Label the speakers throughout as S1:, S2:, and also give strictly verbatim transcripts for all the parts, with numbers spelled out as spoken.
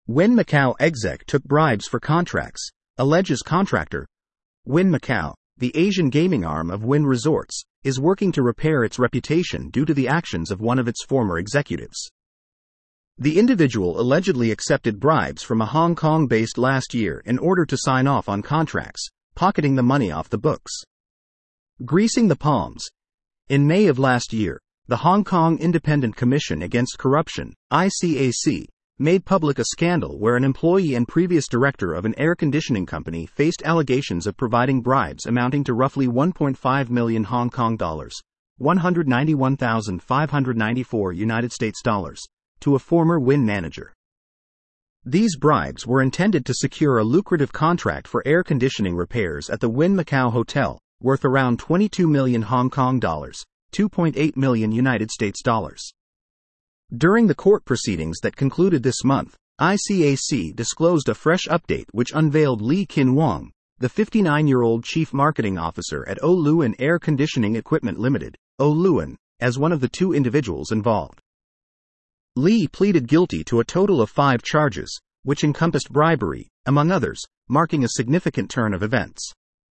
S1: Wynn Macau exec took bribes for contracts, alleges contractor. Wynn Macau, the Asian gaming arm of Wynn Resorts, is working to repair its reputation due to the actions of one of its former executives. The individual allegedly accepted bribes from a Hong Kong-based last year in order to sign off on contracts, pocketing the money off the books. Greasing the palms. In May of last year, the Hong Kong Independent Commission Against Corruption, I C A C, made public a scandal where an employee and previous director of an air conditioning company faced allegations of providing bribes amounting to roughly one point five million Hong Kong dollars, one hundred ninety-one thousand five hundred ninety-four United States dollars, to a former Wynn manager. These bribes were intended to secure a lucrative contract for air conditioning repairs at the Wynn Macau Hotel, worth around twenty-two million Hong Kong dollars, two point eight million United States dollars. During the court proceedings that concluded this month, I C A C disclosed a fresh update which unveiled Lee Kin Wong, the fifty-nine-year-old chief marketing officer at O Luan Air Conditioning Equipment Limited, O Luan, as one of the two individuals involved. Lee pleaded guilty to a total of five charges, which encompassed bribery, among others, marking a significant turn of events.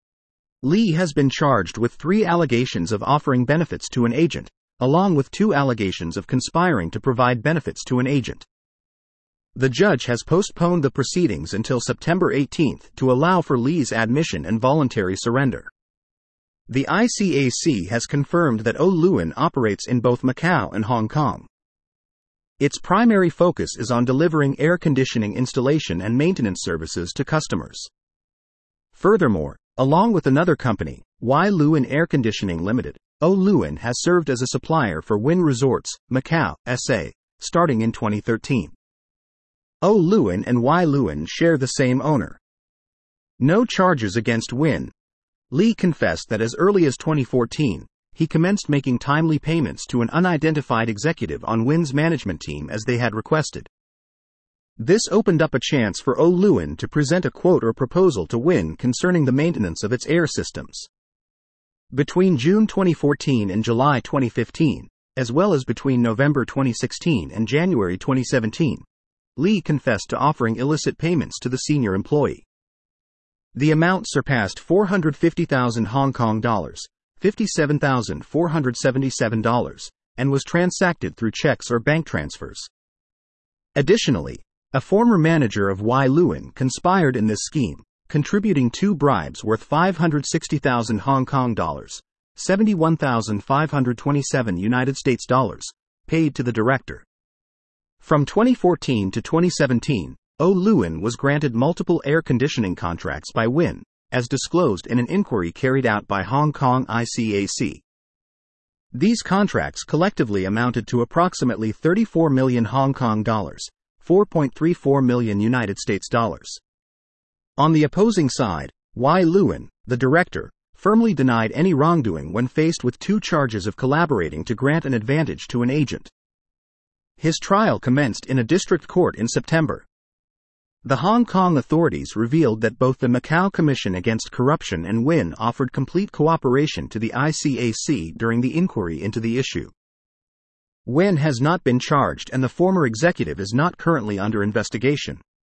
S1: Lee has been charged with three allegations of offering benefits to an agent, along with two allegations of conspiring to provide benefits to an agent. The judge has postponed the proceedings until September eighteenth to allow for Lee's admission and voluntary surrender. The I C A C has confirmed that O Luan operates in both Macau and Hong Kong. Its primary focus is on delivering air conditioning installation and maintenance services to customers. Furthermore, along with another company, Y Luan Air Conditioning Limited, O Luan has served as a supplier for Wynn Resorts, Macau, S A, starting in twenty thirteen. O Luan and Y Luan share the same owner. No charges against Wynn. Lee confessed that as early as twenty fourteen, he commenced making timely payments to an unidentified executive on Wynn's management team as they had requested. This opened up a chance for O Luan to present a quote or proposal to Wynn concerning the maintenance of its air systems. Between June twenty fourteen and July twenty fifteen, as well as between November twenty sixteen and January twenty seventeen, Lee confessed to offering illicit payments to the senior employee. The amount surpassed four hundred fifty thousand Hong Kong dollars, fifty-seven thousand four hundred seventy-seven dollars, and was transacted through checks or bank transfers. Additionally, a former manager of Y Luan conspired in this scheme, contributing two bribes worth five hundred sixty thousand Hong Kong dollars, seventy-one thousand five hundred twenty-seven United States dollars, paid to the director. From twenty fourteen to twenty seventeen, O Luan was granted multiple air conditioning contracts by Wynn, as disclosed in an inquiry carried out by Hong Kong I C A C. These contracts collectively amounted to approximately thirty-four million Hong Kong dollars, four point three four million United States dollars. On the opposing side, Y Luan, the director, firmly denied any wrongdoing when faced with two charges of collaborating to grant an advantage to an agent. His trial commenced in a district court in September. The Hong Kong authorities revealed that both the Macau Commission Against Corruption and Wynn offered complete cooperation to the I C A C during the inquiry into the issue. Wynn has not been charged and the former executive is not currently under investigation.